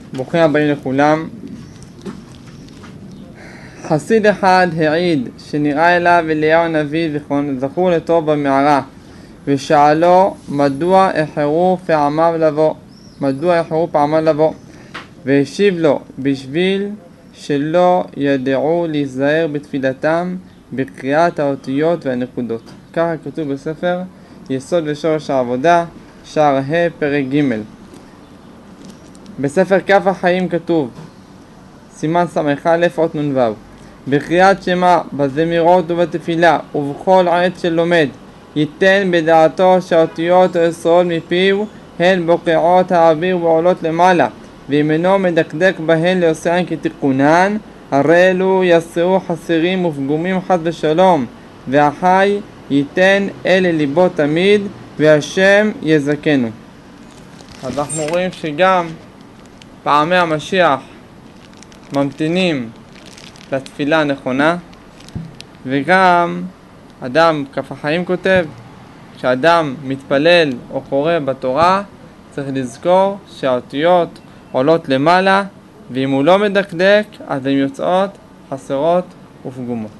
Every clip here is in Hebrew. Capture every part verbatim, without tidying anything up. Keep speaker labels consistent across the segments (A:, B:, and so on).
A: ברוכים הבאים לכולם. חסיד אחד העיד שנראה אליו אליהו הנביא זכור לטוב במערה, ושאלו מדוע איחרו פעמיו לבוא, מדוע איחרו פעמיו לבוא, והשיב לו בשביל שלא ידעו להיזהר בתפילתם בקריאת האותיות והנקודות. ככה כתוב בספר יסוד ושורש העבודה, שער ה' פרק ג'. בספר כף החיים כתוב, סימן ס"א אות נ"ו, בקריאת שמע בזמירות ובתפילה ובכל עת שלומד ייתן בדעתו שהאותיות העשרות מפיו הן בוקעות האוויר ועולות למעלה, ואם אינו מדקדק בהן לעושן כתיקונן, הרי אלו יסעו חסרים ופגומים חס ושלום, והחי ייתן אלה ליבו תמיד, והשם יזכנו. אז אנחנו רואים שגם פעמי המשיח ממתינים לתפילה הנכונה, וגם אדם כף החיים כותב, כשאדם מתפלל או קורא בתורה צריך לזכור שהאותיות עולות למעלה, ואם הוא לא מדקדק אז הן יוצאות חסרות ופגומות.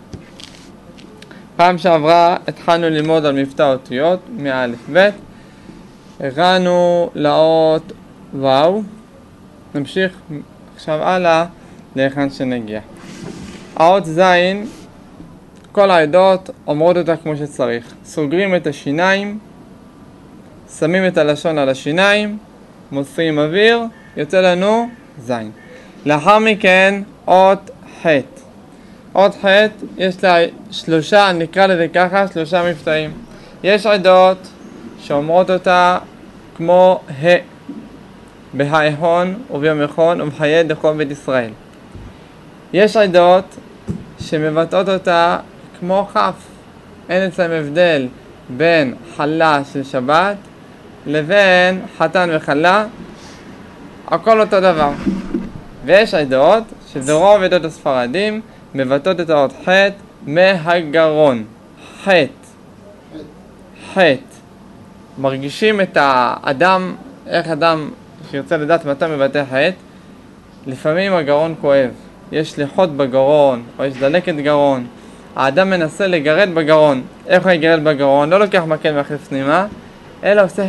A: פעם שעברה התחלנו ללמוד על מבטא האותיות מאלף ב', הגענו לאות ו', נמשיך עכשיו הלאה להיכן שנגיע. האות ז', כל העדות אומרות אותה כמו שצריך. סוגרים את השיניים, שמים את הלשון על השיניים, מוציאים אוויר, יוצא לנו ז'. לאחר מכן אות ח'. אות ח' יש לה שלושה, נקרא לזה ככה, שלושה מבטאים. יש עדות שאומרות אותה כמו ה', בהאהון וביומכון ובחיי דכל בית ישראל. יש עדות שמבטאות אותה כמו כ', אין אצלם הבדל בין חלה של שבת לבין חתן וחלה, הכל אותו דבר. ויש עדות שזה רוב עדות הספרדים מבטאות את האות ח' מהגרון, ח' ח'. מרגישים את האדם, איך אדם שירצה לדעת מתי מבטא ח', לפעמים הגרון כואב, יש לחות בגרון או יש דלקת גרון, האדם מנסה לגרד בגרון. איך הוא יגרד בגרון? לא לוקח מקל מהכניס פנימה, אלא עושה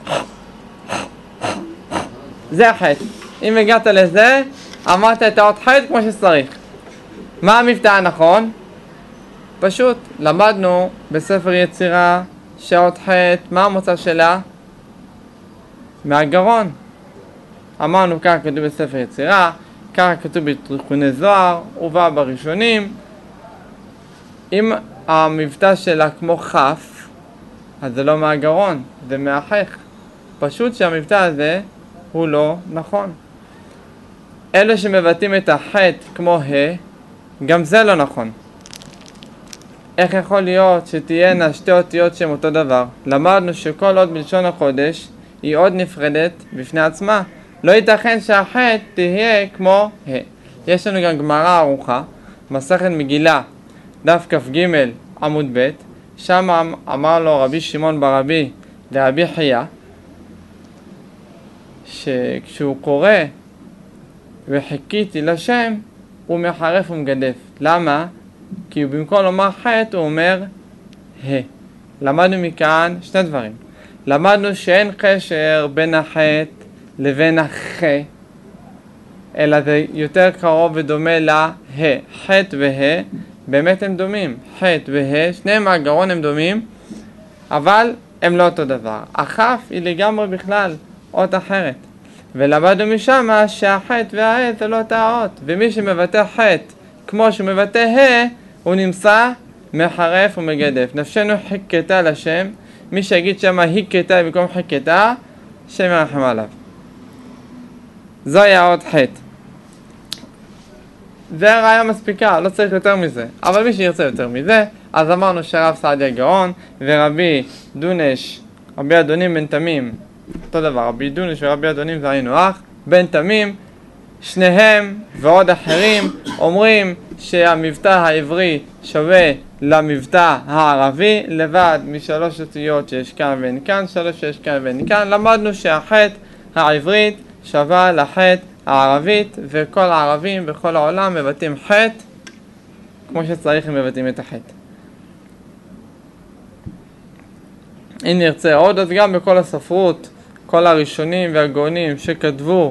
A: זה החטא. אם הגעת לזה, אמרת את האות חטא כמו שצריך. מה המבטא הנכון? פשוט, למדנו בספר יצירה שהאות חטא, מה המוצא שלה? מהגרון. אמרנו ככה כתוב בספר יצירה, ככה כתוב בתיקוני זוהר, ובא בראשונים. אם המבטא שלה כמו כ', אז זה לא מהגרון, זה מהחך. פשוט שהמבטא הזה הוא לא נכון. אלה שמבטאים את החטא כמו ה', גם זה לא נכון. איך יכול להיות שתהיינה שתי אותיות שהן אותו דבר? למדנו שכל אות בלשון הקודש היא עוד נפרדת בפני עצמה. לא ייתכן שהחטא תהיה כמו ה'. יש לנו גם גמרא ארוכה, מסכת מגילה, דף כ"ג עמוד ב', שם אמר לו רבי שמעון ברבי לרבי חייא, שכשהוא קורא וחיכיתי לשם, הוא מחרף ומגדף. למה? כי במקום לומר חטא הוא אומר ה'. למדנו מכאן שני דברים. למדנו שאין קשר בין החטא לבין הח, אלא זה יותר קרוב ודומה לה. חטא וה' באמת הם דומים. חטא וה' שניהם מהגרון הם דומים, אבל הם לא אותו דבר. הכף היא לגמרי בכלל אות אחרת. ולמדנו משם שהחטא והה זה לא אותה אות, ומי שמבטא חטא כמו שהוא מבטא ה' הוא נמצא מחרף ומגדף. נפשנו חיכתה לשם, מי שיגיד שמה היכתה במקום חיכתה, שם ירחם עליו. זוהי האות ח'. זה ראיה מספיקה, לא צריך יותר מזה. אבל מי שירצה יותר מזה, אז אמרנו שרב סעדיה גאון ורבי דונש, רבי אדונים בן תמים, אותו דבר, רבי דונש ורבי אדונים זה היינו אח, בן תמים, שניהם ועוד אחרים אומרים שהמבטא העברי שווה למבטא הערבי, לבד משלוש אותיות שיש כאן ואין כאן, שלוש שיש כאן ואין כאן. למדנו שהחטא העברית שווה לחטא הערבית, וכל הערבים בכל העולם מבטאים חטא, כמו שצריך הם מבטאים את החטא. אם נרצה עוד, אז גם בכל הספרות, כל הראשונים והגאונים שכתבו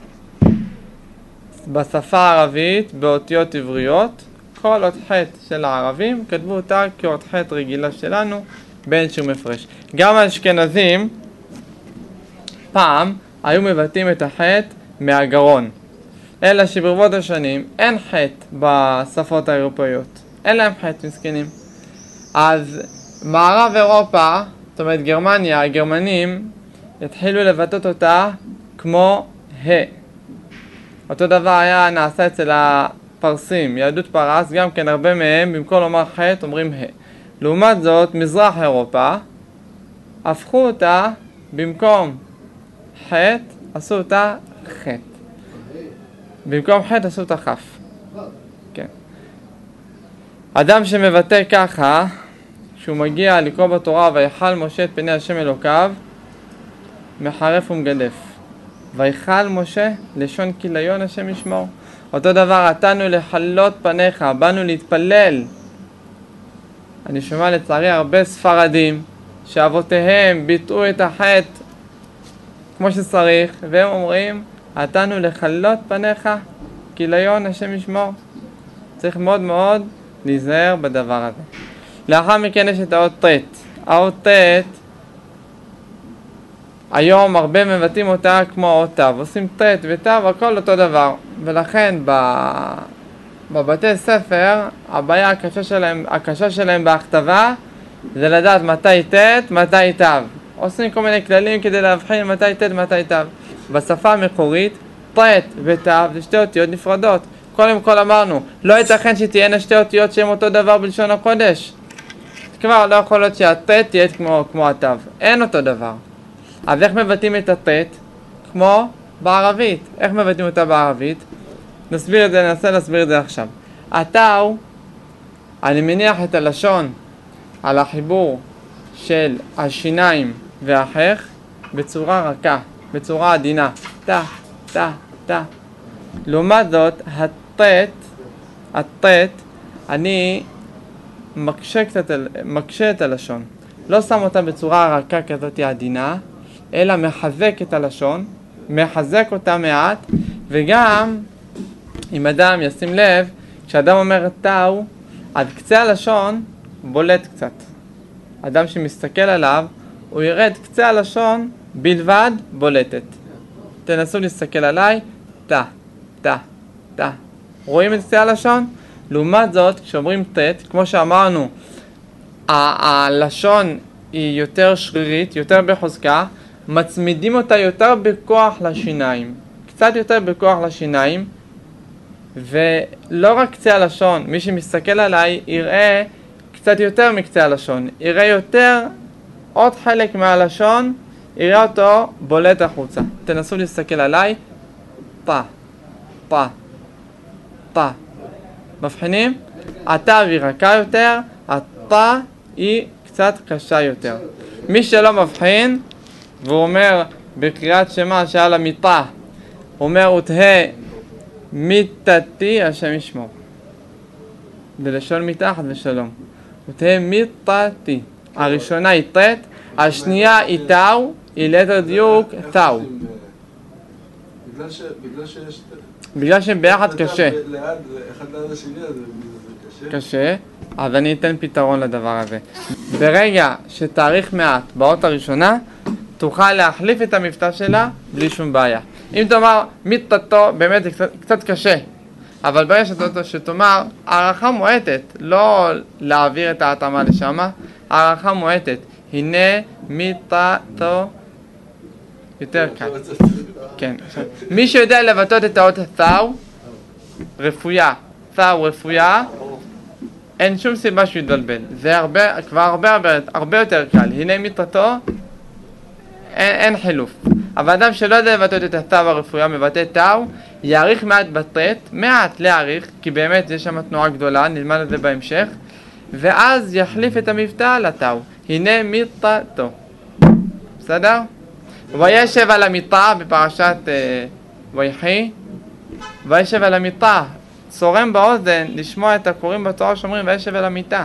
A: בשפה הערבית באותיות עבריות, כל אות חטא של הערבים כתבו אותה כאות חטא רגילה שלנו, בין שום הפרש. גם האשכנזים פעם היו מבטאים את החטא מהגרון, אלא שברבות השנים אין חטא בשפות האירופאיות, אין להם חטא מסכנים. אז מערב אירופה, זאת אומרת גרמניה, הגרמנים התחילו לבטאות אותה כמו ה. אותו דבר היה נעשה אצל הפרסים, יהדות פרס, גם כן הרבה מהם במקום לומר חטא אומרים ה. לעומת זאת מזרח אירופה הפכו אותה במקום חטא עשו אותה חטא, במקום חטא עשו אותה חף. כן. אדם שמבטא ככה, שהוא מגיע לקרוא בתורה ויחל משה את פני השם אלוקיו, מחרף ומגדף. ויחל משה לשון כיליון השם ישמור. אותו דבר, עתנו לחלות פניך, באנו להתפלל. אני שומע לצערי הרבה ספרדים שאבותיהם ביטאו את החטא כמו שצריך, והם אומרים עתנו לחלות פניך, כיליון השם ישמור. צריך מאוד מאוד להיזהר בדבר הזה. לאחר מכן יש את האות ט'. האות ט' היום הרבה מבטאים אותה כמו האות ת', עושים ט' ות' הכל אותו דבר, ולכן בבתי ספר הבעיה הקשה שלהם, הקשה שלהם בהכתבה זה לדעת מתי ט' מתי ת'. עושים כל מיני כללים כדי להבחין מתי ט' מתי ת'. בשפה המקורית ט' ות' זה שתי אותיות נפרדות. קודם כל אמרנו, לא ייתכן שתהיינה שתי אותיות שהן אותו דבר בלשון הקודש. כבר לא יכול להיות שהט' תהיה כמו, כמו הת', אין אותו דבר. אז איך מבטאים את הט'? כמו בערבית. איך מבטאים אותה בערבית? נסביר את זה, ננסה להסביר את זה עכשיו. התאו, אני מניח את הלשון על החיבור של השיניים והחך בצורה רכה, בצורה עדינה. תא, תא, תא. לעומת זאת, הט', הט', אני מקשה קצת, מקשה את הלשון. לא שם אותה בצורה רכה כזאת עדינה, אלא מחזק את הלשון, מחזק אותה מעט, וגם אם אדם ישים לב, כשאדם אומר תאו, אז קצה הלשון בולט קצת. אדם שמסתכל עליו, הוא יראה את קצה הלשון בלבד בולטת. תנסו להסתכל עליי, תא, תא, תא. רואים את קצה הלשון? לעומת זאת, כשאומרים ת', כמו שאמרנו, הלשון היא יותר שרירית, יותר בחוזקה, מצמידים אותה יותר בכוח לשיניים. קצת יותר בכוח לשיניים, ולא רק קצה הלשון, מי שמסתכל עליי יראה קצת יותר מקצה הלשון, יראה יותר עוד חלק מהלשון, יראה אותו בולט החוצה. תנסו להסתכל עליי, פה, פה, פה. מבחינים? התא היא רכה יותר, התא היא קצת קשה יותר. מי שלא מבחין, והוא אומר בקריאת שמה שעל המיטה, הוא אומר ותהה מיתתי השם ישמור. בלשון מתחת ושלום. ותהה מיתתי. הראשונה היא ט', השנייה היא תאו, היא ליתר דיוק תאו.
B: בגלל ש... בגלל שיש...
A: בגלל שהם ביחד קשה.
B: ליד, אחד ליד השני, זה קשה.
A: קשה, אז אני אתן פתרון לדבר הזה. ברגע שתאריך מעט באות הראשונה, תוכל להחליף את המבטא שלה בלי שום בעיה. אם תאמר מיתתו, באמת זה קצת, קצת קשה. אבל ברגע שתאמר הערכה מועטת, לא להעביר את ההתאמה לשם, הערכה מועטת. הנה מיתתו יותר קל. כן. מי שיודע לבטאות את האות תאו, רפויה, תאו רפויה, אין שום סיבה שהוא יתבלבל. זה הרבה, כבר הרבה, הרבה, הרבה יותר קל. הנה מיתתו, אין, אין חילוף. אבל אדם שלא יודע לבטאות את התאו הרפויה, מבטא תאו, יעריך מעט בטט, מעט להעריך, כי באמת יש שם תנועה גדולה, נלמד את זה בהמשך, ואז יחליף את המבטא לתאו. הנה מיתתו. בסדר? וישב על המיטה בפרשת uh, ויחי, וישב על המיטה, צורם באוזן לשמוע את הקוראים בתורה שאומרים וישב על המיטה.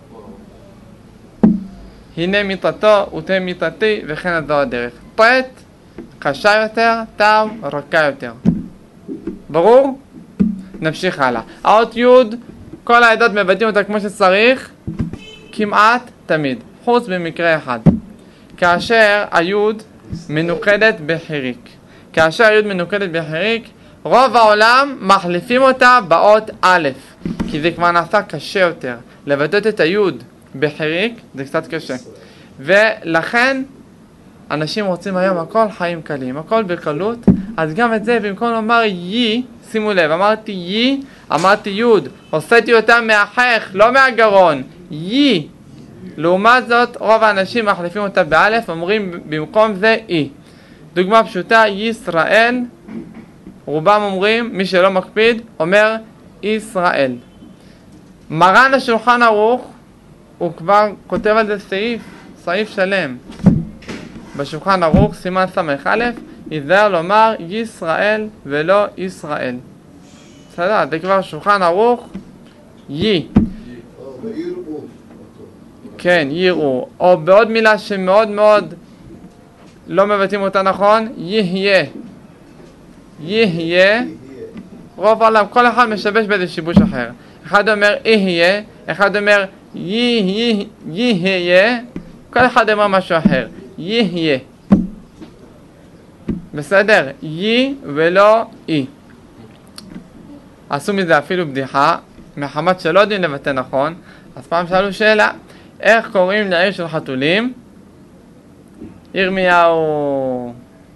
A: הנה מיטתו ותהיה מיטתי וכן הזו הדרך. ט' קשה יותר, ת' רכה יותר. ברור? נמשיך הלאה. האות י' כל העדות מבטאים אותה כמו שצריך כמעט תמיד, חוץ במקרה אחד. כאשר היוד מנוקדת בחיריק. כאשר היוד מנוקדת בחיריק, רוב העולם מחליפים אותה באות א', כי זה כבר נעשה קשה יותר. לבטא את היוד בחיריק זה קצת קשה. ולכן אנשים רוצים היום הכל חיים קלים, הכל בקלות, אז גם את זה במקום לומר יי, שימו לב, אמרתי יי, אמרתי יוד, הוצאתי אותה מהחך, לא מהגרון, יי. לעומת זאת, רוב האנשים מחליפים אותה באלף, אומרים במקום זה אי. דוגמה פשוטה, ישראל, רובם אומרים, מי שלא מקפיד, אומר ישראל. מרן השולחן ערוך, הוא כבר כותב על זה סעיף, סעיף שלם. בשולחן ערוך, סימן סמך א', יזהר לומר ישראל ולא ישראל. בסדר, זה כבר שולחן ערוך, יי. כן, יראו. או בעוד מילה שמאוד מאוד לא מבטאים אותה נכון, יהיה. יהיה. רוב העולם, כל אחד משבש באיזה שיבוש אחר. אחד אומר יהיה, אחד אומר יהיה, כל אחד אומר משהו אחר. יהיה. בסדר? יי ולא אי. עשו מזה אפילו בדיחה, מחמת שלא יודעים לבטא נכון, אז פעם שאלו שאלה, איך קוראים לעיר של חתולים? ירמיהו.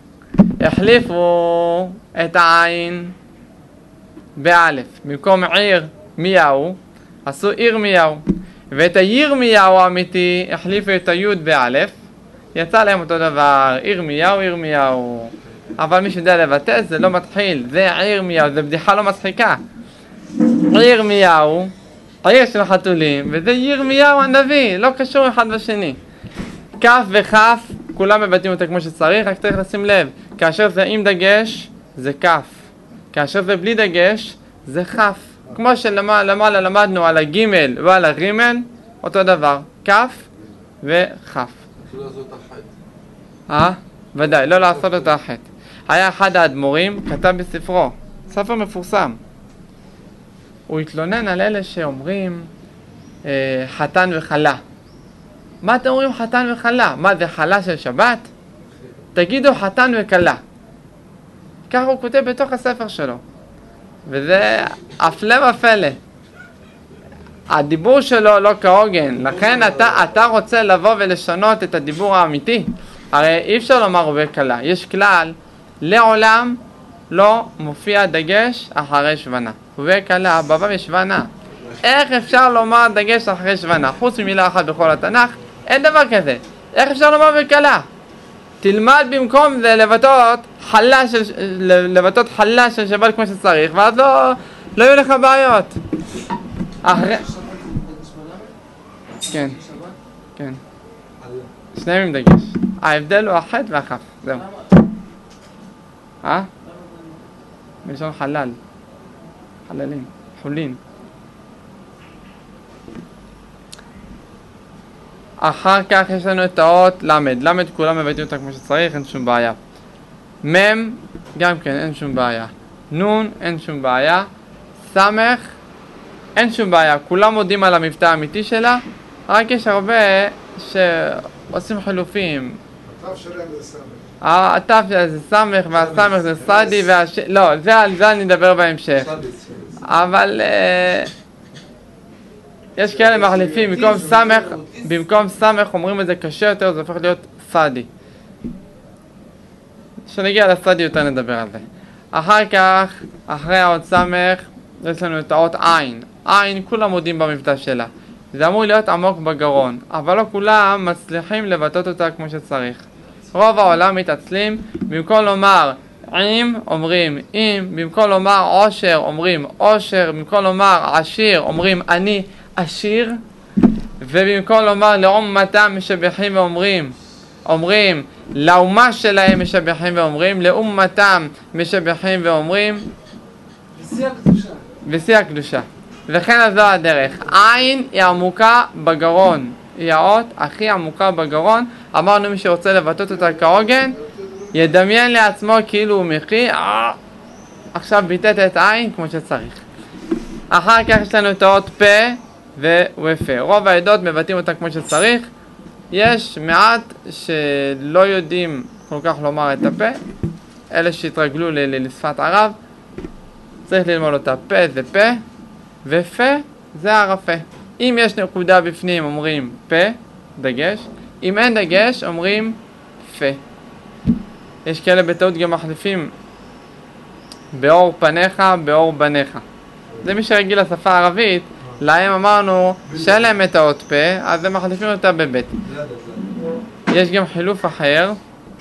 A: החליפו את העין באלף. במקום עיר מיהו, עשו ירמיהו. ואת הירמיהו האמיתי החליפו את היוד באלף. יצא להם אותו דבר, ירמיהו, ירמיהו. אבל מי שיודע לבטא זה לא מתחיל, זה ירמיהו, זה בדיחה לא מצחיקה. ירמיהו, עיר של חתולים, וזה ירמיהו הנביא, לא קשור אחד בשני. כף וכף, כולם מבטאים אותה כמו שצריך, רק צריך לשים לב, כאשר זה עם דגש, זה כף. כאשר זה בלי דגש, זה כף. כמו שלמעלה למדנו על הגימל ועל הרימל, אותו דבר, כף וכף.
B: לא לעשות את החטא.
A: אה? ודאי, לא לעשות את החטא. היה אחד האדמו"רים, כתב בספרו, ספר מפורסם. הוא התלונן על אלה שאומרים אה, חתן וחלה. מה אתם אומרים חתן וחלה? מה זה חלה של שבת? תגידו חתן וכלה. ככה הוא כותב בתוך הספר שלו. וזה הפלא ופלא. הדיבור שלו לא כהוגן, לכן אתה, אתה רוצה לבוא ולשנות את הדיבור האמיתי. הרי אי אפשר לומר וכלה. יש כלל, לעולם לא מופיע דגש אחרי שוונה. וכלה, בבא משוונה. איך אפשר לומר דגש אחרי שוונה? חוץ ממילה אחת בכל התנ"ך, אין דבר כזה. איך אפשר לומר וכלה? תלמד במקום זה לבטאות חלה של, לבטאות חלה של שבת כמו שצריך, ואז לא, לא יהיו לך בעיות. אחרי... כן, כן. שניהם עם דגש. ההבדל הוא החטא והכף, זהו. אה? בלשון חלל. חללים, חולין. אחר כך יש לנו את האות למד. למד כולם מבטאים אותה כמו שצריך, אין שום בעיה. מם, גם כן, אין שום בעיה. נון, אין שום בעיה. סמך, אין שום בעיה. כולם מודים על המבטא האמיתי שלה, רק יש הרבה שעושים חילופים.
B: התו שלהם זה סמך.
A: התו זה סמך והסמך זה סדי והש... לא, זה על זה אני אדבר בהמשך. אבל יש כאלה מחליפים, במקום סמך, במקום סמך אומרים את זה קשה יותר, זה הופך להיות סדי. כשנגיע לסדי יותר נדבר על זה. אחר כך, אחרי האות סמך, יש לנו את האות עין. עין, כולם מודים במבטא שלה. זה אמור להיות עמוק בגרון, אבל לא כולם מצליחים לבטאות אותה כמו שצריך. רוב העולם מתעצלים, במקום לומר עם, אומרים עם, במקום לומר עושר, אומרים עושר, במקום לומר עשיר, אומרים אני עשיר, ובמקום לומר לאומתם משבחים ואומרים, אומרים לאומה שלהם משבחים ואומרים, לאומתם משבחים ואומרים,
B: שיא הקדושה.
A: בשיא הקדושה. וכן אז זו הדרך. עין היא עמוקה בגרון. היא האות הכי עמוקה בגרון. אמרנו מי שרוצה לבטא אותה כהוגן, ידמיין לעצמו כאילו הוא מחי. עכשיו ביטאת את עין כמו שצריך. אחר כך יש לנו את האות פה ופה. רוב העדות מבטאים אותה כמו שצריך. יש מעט שלא יודעים כל כך לומר את הפה. אלה שהתרגלו לשפת ערב. צריך ללמוד אותה. פה זה פה, ופה זה הרפה. אם יש נקודה בפנים אומרים פה, דגש. אם אין דגש אומרים פה. יש כאלה בטעות גם מחליפים באור פניך, באור בניך. זה מי שרגיל לשפה הערבית, להם אמרנו שאין להם את האות פה, אז הם מחליפים אותה בבית. יש גם חילוף אחר.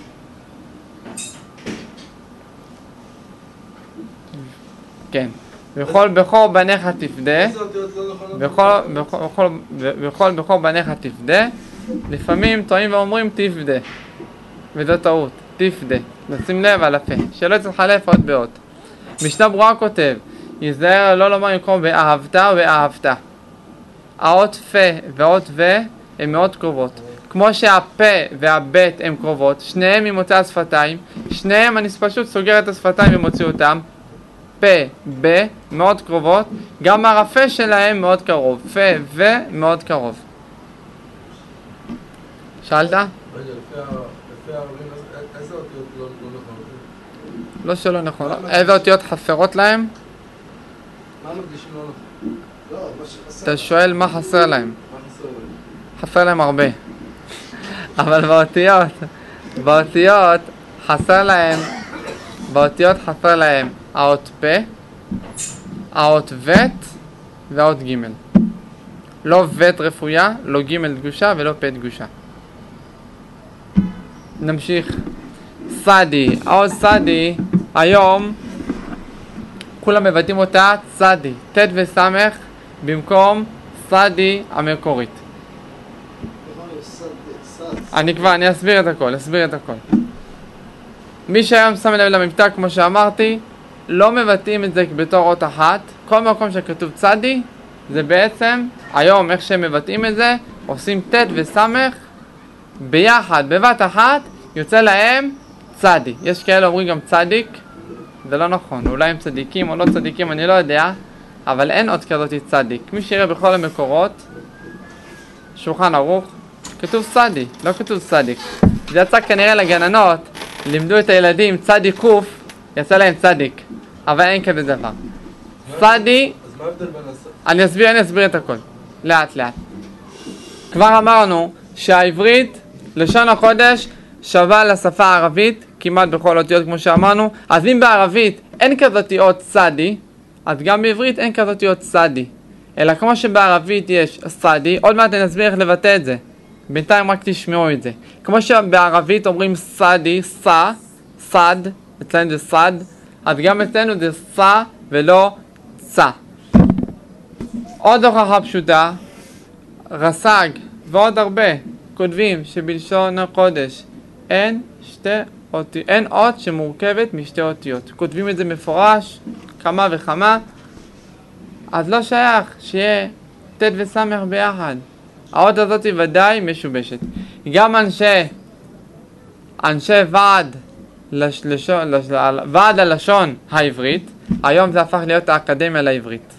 A: כן. בכל בכור בניך תפדה, בכל בכל בכור בניך תפדה, לפעמים טועים ואומרים תפדה, וזו טעות, תפדה, נשים לב על הפה, שלא יתחלף עוד באות. משנה ברורה כותב, יזהר לא לומר במקום באהבת ובאהבת. האות פה והאות ו הן מאוד קרובות. כמו שהפה והבית הן קרובות, שניהם ממוצא השפתיים, שניהם אני פשוט סוגר את השפתיים ומוציא אותם. פה, ב, מאוד קרובות, גם הרפה שלהם מאוד קרוב, פה ו מאוד קרוב. שאלת?
B: רגע, לפי הערבים, איזה אותיות לא נכונות?
A: לא שלא נכון, איזה אותיות חסרות להם?
B: מה מרגישים לא נכון? לא, מה שחסר.
A: אתה שואל מה חסר להם?
B: מה חסר להם?
A: חסר להם הרבה. אבל באותיות, באותיות חסר להם, באותיות חסר להם האות פה, האות ות והאות ג'. לא ות רפויה, לא ג' דגושה ולא פה דגושה. נמשיך. סדי, האות סדי, היום כולם מבטאים אותה צדי, ת' וסמך במקום סדי המקורית. אני כבר, אני אסביר את הכל, אסביר את הכל. מי שהיום שם לב למבטא, כמו שאמרתי, לא מבטאים את זה בתור אות אחת. כל מקום שכתוב צדי, זה בעצם, היום איך שהם מבטאים את זה, עושים ת' וסמך ביחד, בבת אחת, יוצא להם צדי. יש כאלה אומרים גם צדיק, זה לא נכון, אולי הם צדיקים או לא צדיקים, אני לא יודע, אבל אין עוד כזאת צדיק. מי שיראה בכל המקורות, שולחן ערוך, כתוב צדי, לא כתוב צדיק. זה יצא כנראה לגננות, לימדו את הילדים צדי קוף, יצא להם צדיק, אבל אין כזה דבר. צדי,
B: אז מה ההבדל בין הספר?
A: אני אסביר, אני אסביר את הכל, לאט לאט. כבר אמרנו שהעברית, לשון הקודש, שווה לשפה הערבית, כמעט בכל אותיות כמו שאמרנו. אז אם בערבית אין כזאת אות צדי, אז גם בעברית אין כזאת אות צדי. אלא כמו שבערבית יש צדי, עוד מעט אני אסביר איך לבטא את זה. בינתיים רק תשמעו את זה. כמו שבערבית אומרים סדי, סה, סד, אצלנו זה סד, אז גם אצלנו זה סה ולא צה. עוד הוכחה פשוטה, רס"ג ועוד הרבה כותבים שבלשון הקודש אין שתי אותיות, אין אות שמורכבת משתי אותיות. כותבים את זה מפורש, כמה וכמה, אז לא שייך שיהיה ת' וסמך ביחד. האות הזאת היא ודאי משובשת. גם אנשי, אנשי ועד, לש, לשון, לש, ועד הלשון העברית, היום זה הפך להיות האקדמיה לעברית.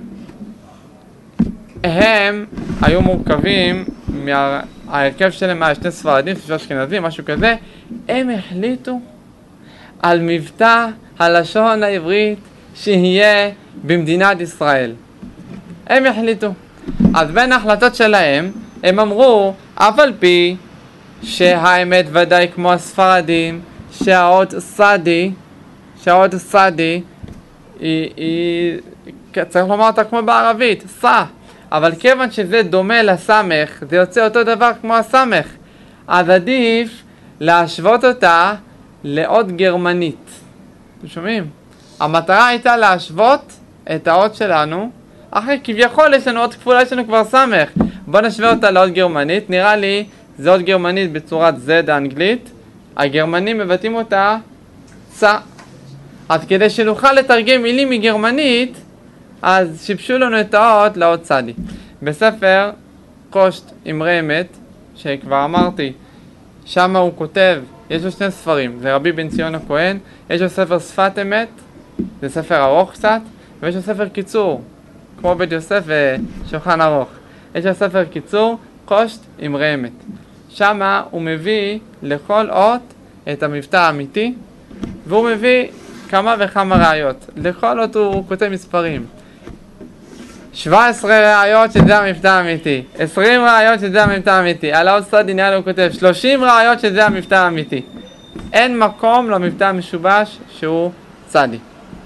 A: הם היו מורכבים, מה, ההרכב שלהם היה שני ספרדים, שלושה אשכנזים, משהו כזה, הם החליטו על מבטא הלשון העברית שיהיה במדינת ישראל. הם החליטו. אז בין ההחלטות שלהם, הם אמרו, אף על פי שהאמת ודאי כמו הספרדים, שהאות סדי, שהאות סדי, היא, היא, צריך לומר אותה כמו בערבית, סה. אבל כיוון שזה דומה לסמך, זה יוצא אותו דבר כמו הסמך. אז עדיף להשוות אותה לאות גרמנית. אתם שומעים? המטרה הייתה להשוות את האות שלנו, אחרי כביכול יש לנו אות כפולה, יש לנו כבר סמך. בוא נשווה אותה לאות גרמנית, נראה לי זה אות גרמנית בצורת Z האנגלית. הגרמנים מבטאים אותה צה. אז כדי שנוכל לתרגם מילים מגרמנית, אז שיבשו לנו את האות לאות צדי. בספר קושט אמרי אמת, שכבר אמרתי, שם הוא כותב, יש לו שני ספרים, זה רבי בן ציון הכהן, יש לו ספר שפת אמת, זה ספר ארוך קצת, ויש לו ספר קיצור, כמו בית יוסף ושולחן ארוך. יש לו ספר קיצור, קושט אמרי אמת. שם הוא מביא לכל אות את המבטא האמיתי, והוא מביא כמה וכמה ראיות. לכל אות הוא כותב מספרים. שבע עשרה ראיות שזה המבטא האמיתי, עשרים ראיות שזה המבטא האמיתי. על האות צדי נראה לו הוא כותב שלושים ראיות שזה המבטא האמיתי. אין מקום למבטא המשובש שהוא צדי.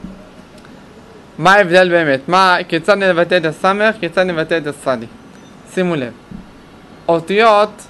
A: מה ההבדל באמת? מה, כיצד נבטא את הסמך, כיצד נבטא את הצדי? שימו לב. אותיות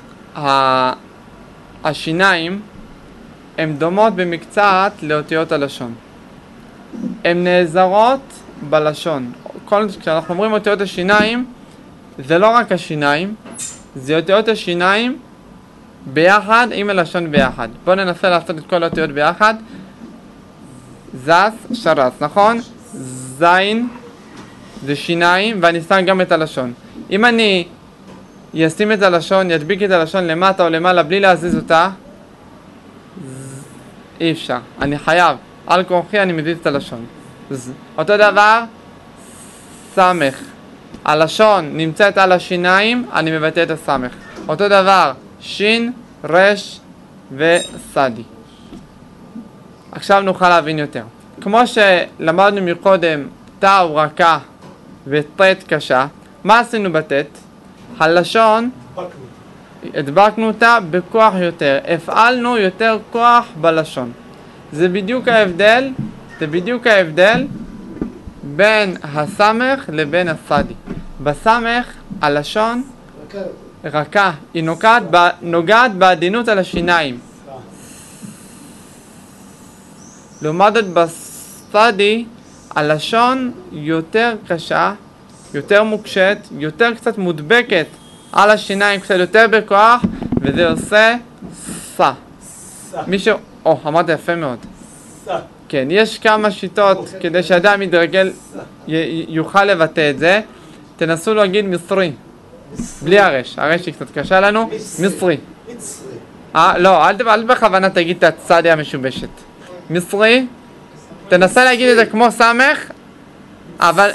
A: השיניים הן דומות במקצת לאותיות הלשון. הן נעזרות בלשון. כל, כשאנחנו אומרים אותיות השיניים, זה לא רק השיניים, זה אותיות השיניים ביחד עם הלשון ביחד. בואו ננסה לעשות את כל האותיות ביחד. זס, שרס, נכון? זין זה שיניים, ואני שם גם את הלשון. אם אני ישים את הלשון, ידביק את הלשון למטה או למעלה בלי להזיז אותה, אי אפשר. אני חייב. על כורחי אני מזיז את הלשון. אותו דבר, סמך. הלשון נמצאת על השיניים, אני מבטא את הסמך. אותו דבר, שין, רש וסדי. עכשיו נוכל להבין יותר. כמו שלמדנו מקודם, תאו רכה וטט קשה, מה עשינו בטט? הלשון, הדבקנו אותה בכוח יותר, הפעלנו יותר כוח בלשון. זה בדיוק ההבדל, זה בדיוק ההבדל בין הסמך לבין הסדי. בסמך הלשון רכה, היא נוגעת, נוגעת בעדינות על השיניים. לעומת זאת בסדי, הלשון יותר קשה, יותר מוקשת, יותר קצת מודבקת על השיניים, קצת יותר בכוח, וזה עושה סה. מישהו, או, אמרת יפה מאוד. כן, יש כמה שיטות כדי שאדם יתרגל, יוכל לבטא את זה. תנסו להגיד מצרי, בלי הרש, הרש היא קצת קשה לנו, מצרי. אה, לא, אל בכוונה תגיד את הצדי המשובשת. מצרי, תנסה להגיד את זה כמו סמך, אבל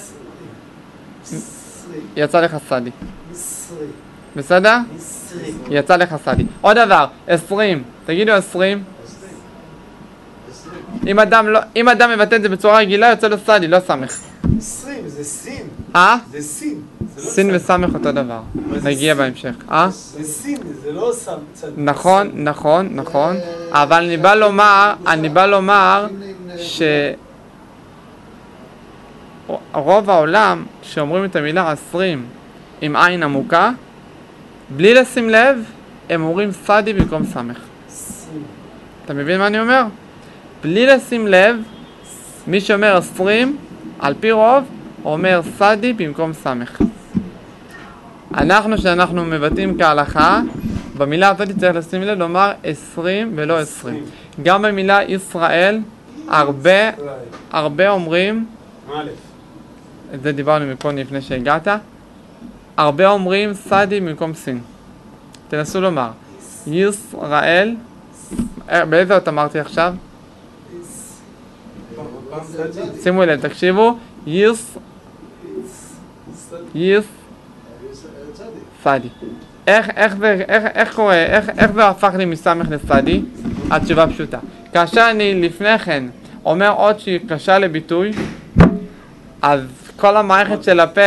A: יצא לך סדי. בסדר? יצא לך סדי. עוד דבר, עשרים, תגידו עשרים. אם אדם לא, אם אדם מבטא את זה בצורה רגילה, יוצא לו סדי, לא סמך.
B: עשרים, זה סין.
A: אה?
B: זה סין.
A: סין וסמך אותו דבר. נגיע בהמשך. אה?
B: זה סין, זה לא צד.
A: נכון, נכון, נכון. אבל אני בא לומר, אני בא לומר שרוב העולם, כשאומרים את המילה עשרים עם עין עמוקה, בלי לשים לב, הם אומרים סדי במקום סמך. אתה מבין מה אני אומר? בלי לשים לב, מי שאומר עשרים, על פי רוב, אומר סדי במקום סמך. אנחנו, שאנחנו מבטאים כהלכה, במילה הזאת צריך לשים לב, לומר עשרים ולא עשרים. גם במילה ישראל, הרבה, הרבה אומרים, את זה דיברנו מפה לפני שהגעת, הרבה אומרים סדי במקום סין. תנסו לומר, ישראל, באיזה אות אמרתי עכשיו? שימו לב, תקשיבו, יס, יס, סדי. איך, איך זה, איך, איך קורה, איך, איך זה הפך לי מסמך לסדי? התשובה פשוטה. כאשר אני לפני כן אומר עוד שהיא קשה לביטוי, אז כל המערכת של הפה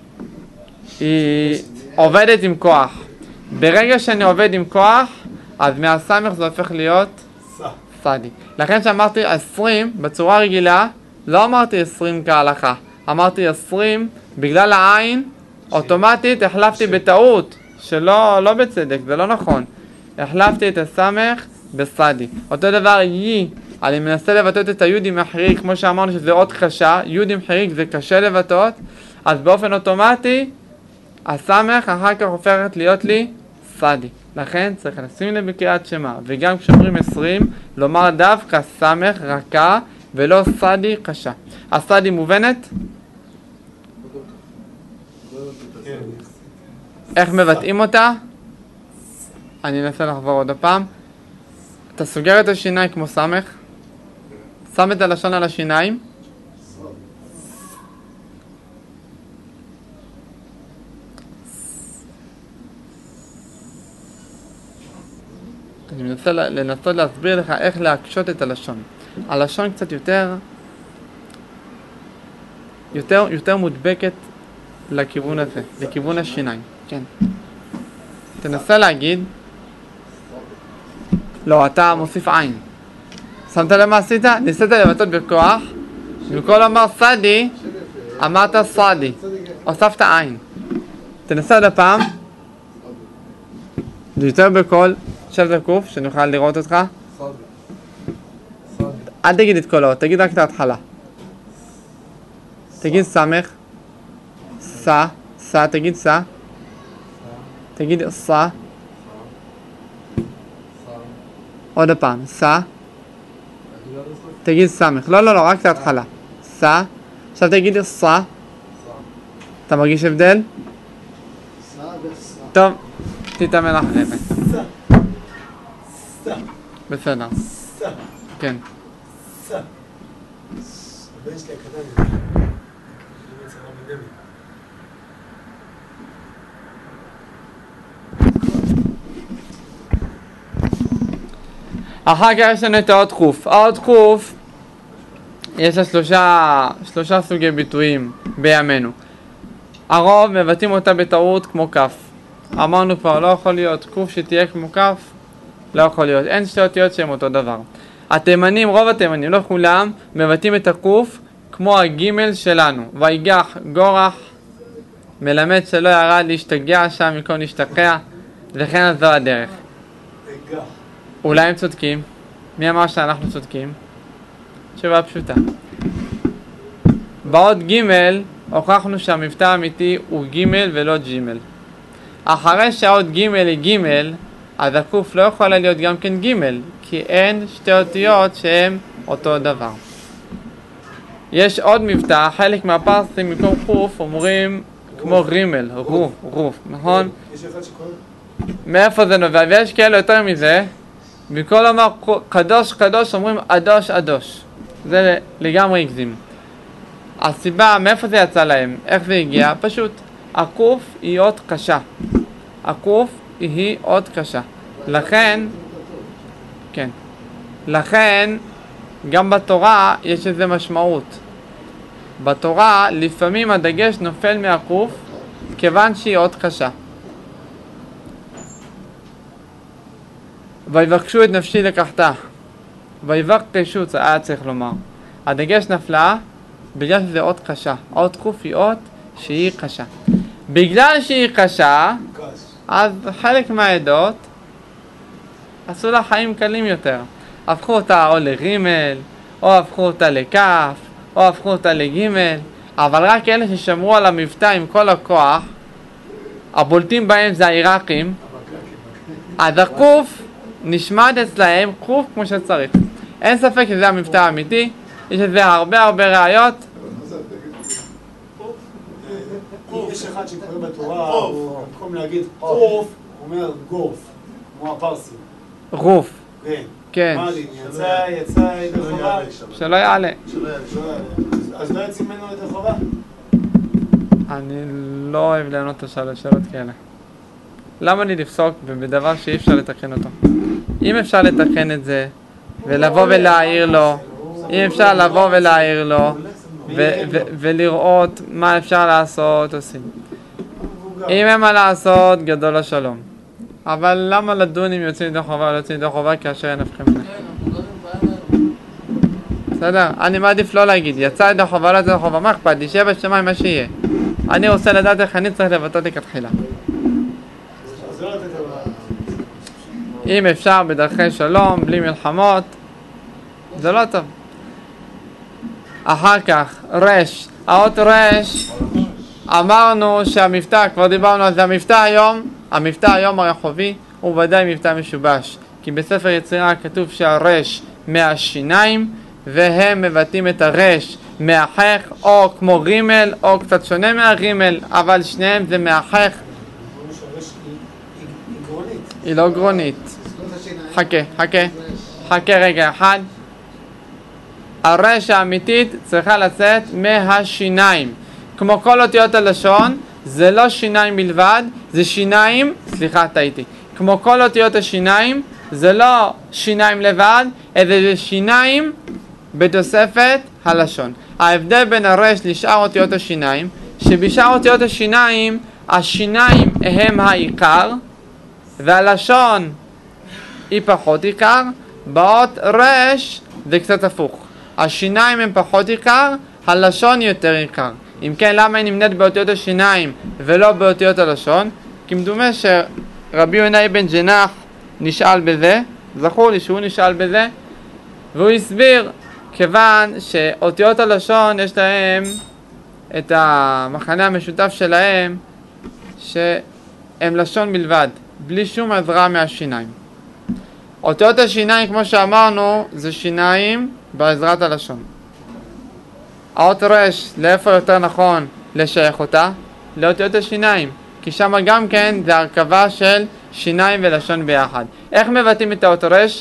A: היא עובדת עם כוח. ברגע שאני עובד עם כוח, אז מהסמך זה הופך להיות סדי. לכן שאמרתי עשרים בצורה רגילה, לא אמרתי עשרים כהלכה. אמרתי עשרים בגלל העין, אוטומטית החלפתי בטעות, שלא לא בצדק, זה לא נכון. החלפתי את הסמך בסדי. אותו דבר יי, אני מנסה לבטאות את היוד עם החיריק, כמו שאמרנו שזה עוד קשה, יוד עם חיריק זה קשה לבטאות, אז באופן אוטומטי, הסמך אחר כך הופכת להיות לי סדי. לכן צריך לשים לב בקריאת שמע, וגם כשאומרים עשרים, לומר דווקא סמך רכה, ולא סדי קשה. הסדי מובנת? איך מבטאים אותה? אני אנסה לחזור עוד הפעם. אתה סוגר את השיניים כמו סמך, שם את הלשון על השיניים, אני מנסה לנסות להסביר לך איך להקשות את הלשון. הלשון קצת יותר יותר יותר מודבקת לכיוון הזה, לכיוון השיניים. כן. תנסה להגיד. לא, אתה מוסיף עין. שמת לב מה עשית? ניסית לבטאות בכוח. במקום לומר סדי, אמרת סדי. הוספת עין. תנסה עוד הפעם. זה יותר בקול. שב זקוף, שנוכל לראות אותך. אל תגיד את כל האות, תגיד רק את ההתחלה. תגיד סמך. סה. סה, תגיד סה. תגיד סה. עוד הפעם, סה. תגיד סמך. לא, לא, לא, רק את ההתחלה. סה. עכשיו תגיד סה. אתה מרגיש הבדל? טוב, תתאמן אחרי זה. בסדר. כן.
B: הבן שלי הקטן.
A: אחר כך יש לנו את האות קוף. האות קוף יש לה שלושה, שלושה סוגי ביטויים בימינו. הרוב מבטאים אותה בטעות כמו כף. אמרנו כבר, לא יכול להיות קוף שתהיה כמו כף, לא יכול להיות. אין שתי אותיות שהן אותו דבר. התימנים, רוב התימנים, לא כולם, מבטאים את הקוף כמו הגימל שלנו. ויגח גורח, מלמד שלא ירד להשתגע שם מכל להשתקע, וכן זו הדרך. אולי הם צודקים. מי אמר שאנחנו צודקים? תשובה פשוטה. באות ג' הוכחנו שהמבטא האמיתי הוא ג' ולא ג'. אחרי שהאות ג' היא ג', אז הקוף לא יכולה להיות גם כן ג', כי אין שתי אותיות שהן אותו דבר. יש עוד מבטא, חלק מהפרסים במקום קוף אומרים כמו רימל, רוף, רוף, נכון?
B: יש אחד שקורא?
A: מאיפה זה נובע? ויש כאלה יותר מזה, במקום לומר קדוש קדוש אומרים אדוש אדוש. זה לגמרי הגזים. הסיבה מאיפה זה יצא להם, איך זה הגיע? פשוט, הקוף היא אות קשה. הקוף היא אות קשה. לכן, כן, לכן גם בתורה יש איזה משמעות. בתורה לפעמים הדגש נופל מהקוף כיוון שהיא אות קשה. ויבקשו את נפשי לקחתה. ויבקשו, זה היה צריך לומר. הדגש נפלה בגלל שזה אות קשה. אות קוף היא אות שהיא קשה. בגלל שהיא קשה, אז חלק מהעדות עשו לה חיים קלים יותר. הפכו אותה או לרימל, או הפכו אותה לכף, או הפכו אותה לגימל. אבל רק אלה ששמרו על המבטא עם כל הכוח, הבולטים בהם זה העיראקים, אז הקוף נשמד אצלהם קוף כמו שצריך. אין ספק שזה המבטא האמיתי, יש לזה הרבה הרבה ראיות.
B: יש אחד שקורא בתורה, במקום להגיד קוף, הוא אומר גוף, כמו הפרסים.
A: רוף.
B: כן.
A: כן.
B: מה לי, יצא, יצא ידי חובה?
A: שלא יעלה.
B: אז לא יצא ממנו ידי חובה?
A: אני לא אוהב לענות על שאלות כאלה. למה לי לפסוק בדבר שאי אפשר לתקן אותו? אם אפשר לתקן את זה ולבוא ולהעיר לו, אם אפשר לבוא ולהעיר לו ולראות מה אפשר לעשות, עושים. אם אין מה לעשות, גדול השלום. אבל למה לדון אם יוצאים ידי חובה או לא יוצאים ידי חובה כאשר אין הפכים ממנו? בסדר? אני מעדיף לא להגיד, יצא ידי חובה, לא יצא ידי חובה, מה אכפת לי? שיהיה בשמיים מה שיהיה. אני רוצה לדעת איך אני צריך לבטא לכתחילה. אם אפשר בדרכי שלום, בלי מלחמות, זה לא טוב. אחר כך, רש. האות רש, אמרנו שהמבטא, כבר דיברנו על זה, המבטא היום, המבטא היום הרחובי הוא ודאי מבטא משובש. כי בספר יצירה כתוב שהרש מהשיניים והם מבטאים את הרש מאחך, או כמו רימל, או קצת שונה מהרימל, אבל שניהם זה מאחך. היא לא גרונית. חכה, חכה, חכה רגע אחד. הרש האמיתית צריכה לצאת מהשיניים. כמו כל אותיות הלשון, זה לא שיניים בלבד, זה שיניים, סליחה, טעיתי. כמו כל אותיות השיניים, זה לא שיניים לבד, אלא זה שיניים בתוספת הלשון. ההבדל בין הרש לשאר אותיות השיניים, שבשאר אותיות השיניים, השיניים הם העיקר, והלשון היא פחות עיקר. באות רש זה קצת הפוך. השיניים הם פחות עיקר, הלשון יותר עיקר. אם כן, למה היא נמנית באותיות השיניים ולא באותיות הלשון? כי מדומה שרבי יונה אבן ג'נח נשאל בזה, זכור לי שהוא נשאל בזה, והוא הסביר, כיוון שאותיות הלשון יש להם את המחנה המשותף שלהם, שהם לשון בלבד, בלי שום עזרה מהשיניים. אותיות השיניים, כמו שאמרנו, זה שיניים בעזרת הלשון. האות רש, לאיפה יותר נכון לשייך אותה? לאותיות השיניים, כי שם גם כן זה הרכבה של שיניים ולשון ביחד. איך מבטאים את האות רש?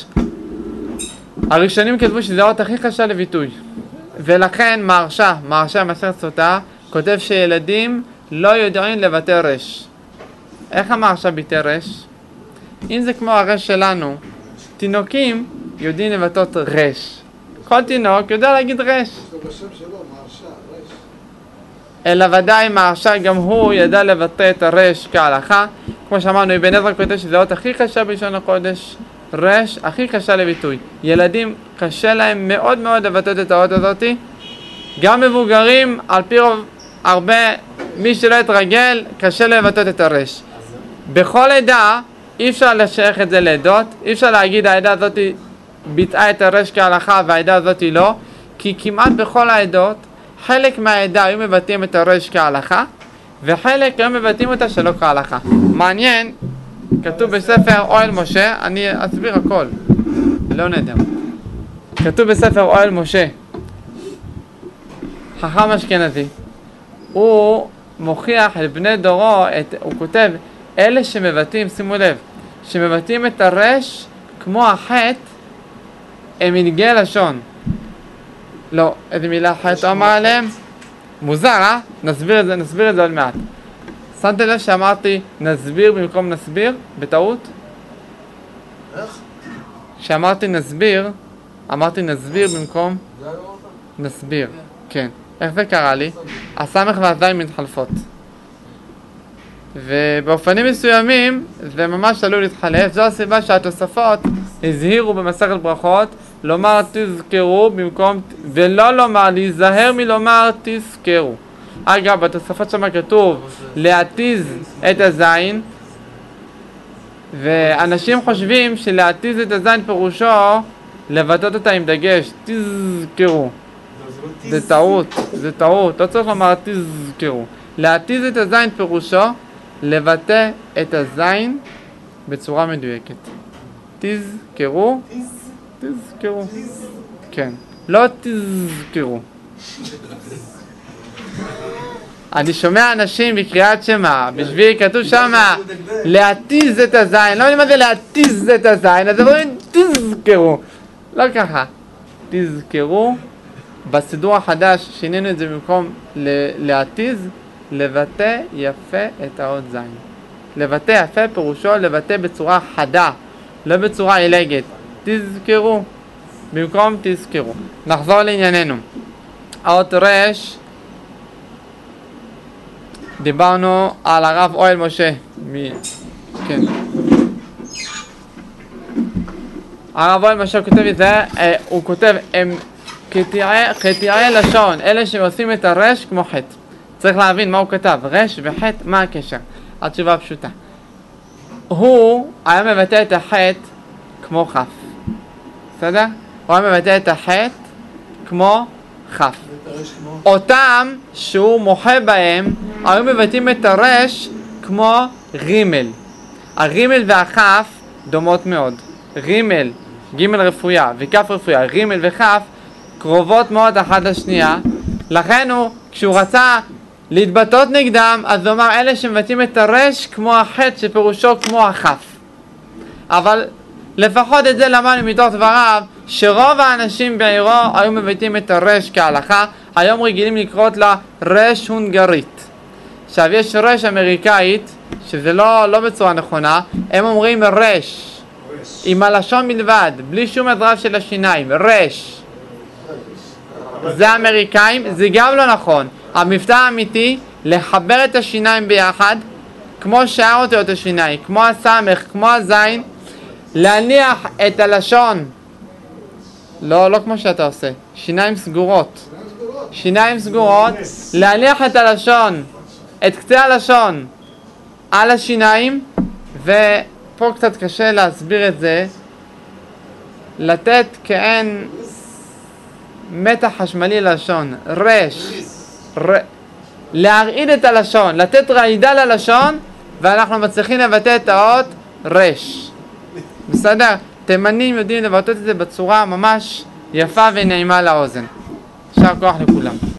A: הראשונים כתבו שזה האות הכי קשה לביטוי, ולכן מרשה, מרשה מסכת סוטה, כותב שילדים לא יודעים לבטא רש. איך המרשה ביטא רש? אם זה כמו הרש שלנו, תינוקים יודעים לבטאות רש. כל תינוק יודע להגיד רש.
B: בשם שלו, מרשה, רש.
A: אלא ודאי מרשה גם הוא ידע לבטא את הרש כהלכה. כמו שאמרנו, אבן עזרא כותב שזה האות הכי קשה בלשון הקודש. רש הכי קשה לביטוי. ילדים קשה להם מאוד מאוד לבטא את האות הזאת. גם מבוגרים, על פי רוב, הרבה, מי שלא יתרגל, קשה לבטא את הרש. בכל עדה, אי אפשר לשייך את זה לעדות. אי אפשר להגיד העדה הזאת ביטאה את הרש כהלכה והעדה הזאת לא, כי כמעט בכל העדות, חלק מהעדה היו מבטאים את הרש כהלכה, וחלק היו מבטאים אותה שלא כהלכה. מעניין, כתוב בספר אוהל משה, אני אסביר הכל, לא נדר. כתוב בספר אוהל משה, חכם אשכנזי, הוא מוכיח לבני דורו, את, הוא כותב, אלה שמבטאים, שימו לב, שמבטאים את הרש כמו החטא, הם מנהיגי לשון. לא, איזה מילה אחת הוא אמר עליהם? מוזר, אה? נסביר את זה, נסביר את זה עוד מעט. שמתם לב שאמרתי נסביר במקום נסביר? בטעות?
B: איך?
A: כשאמרתי נסביר, אמרתי נסביר במקום נסביר. כן. איך זה קרה לי? הסמך והזין מתחלפות. ובאופנים מסוימים זה ממש עלול להתחלף. זו הסיבה שהתוספות הזהירו במסכת ברכות לומר תזכרו במקום, ולא לומר, להיזהר מלומר תזכרו. אגב, בתוספות שם כתוב להתיז את הזין, ואנשים חושבים שלהתיז את הזין פירושו לבטא אותה עם דגש, תזכרו. זה טעות, זה טעות, לא צריך לומר תזכרו. להתיז את הזין פירושו לבטא את הזין בצורה מדויקת. תזכרו, תזכרו. כן, לא תזכרו. אני שומע אנשים בקריאת שמע, בשביל כתוב שמה להתיז את הזין, לא יודעים מה זה להתיז את הזין, אז אומרים תזכרו. לא ככה. תזכרו, בסידור החדש שינינו את זה במקום להתיז, לבטא יפה את האות זין. לבטא יפה פירושו לבטא בצורה חדה, לא בצורה עילגת. תזכרו, במקום תזכרו. נחזור לענייננו. האות רש, דיברנו על הרב אוהל משה. מי? כן. הרב אוהל משה כותב את זה, הוא כותב, הם חטאי לשון, אלה שעושים את הרש כמו חטא. צריך להבין מה הוא כתב, רש וחטא, מה הקשר? התשובה פשוטה. הוא היה מבטא את החטא כמו חף. בסדר? הוא היה מבטא את החטא כמו חף. אותם שהוא מוחה בהם, היו מבטאים את הרש כמו רימל. הרימל והחף דומות מאוד. רימל, גימל רפויה וכף רפויה, רימל וכף קרובות מאוד אחת לשנייה, לכן הוא, כשהוא רצה להתבטאות נגדם, אז הוא אמר אלה שמבטאים את הרש כמו החטא שפירושו כמו החף. אבל לפחות את זה למדנו מתוך דבריו, שרוב האנשים בעירו היו מבטאים את הרש כהלכה, היום רגילים לקרות לה רש הונגרית. עכשיו יש רש אמריקאית, שזה לא, לא בצורה נכונה, הם אומרים רש, עם הלשון בלבד, בלי שום עזרה של השיניים, רש. זה אמריקאים, זה גם לא נכון. המבטא האמיתי, לחבר את השיניים ביחד, כמו שאר אותיות השיניים, כמו הסמך, כמו הזין, להניח את הלשון, לא, לא כמו שאתה עושה, שיניים סגורות, שיניים סגורות, להניח את הלשון, את קצה הלשון על השיניים, ופה קצת קשה להסביר את זה, לתת כאין מתח חשמלי ללשון, רש, ר... להרעיד את הלשון, לתת רעידה ללשון, ואנחנו מצליחים לבטא את האות רש. בסדר? תימנים יודעים לבטא את זה בצורה ממש יפה ונעימה לאוזן. יישר כוח לכולם.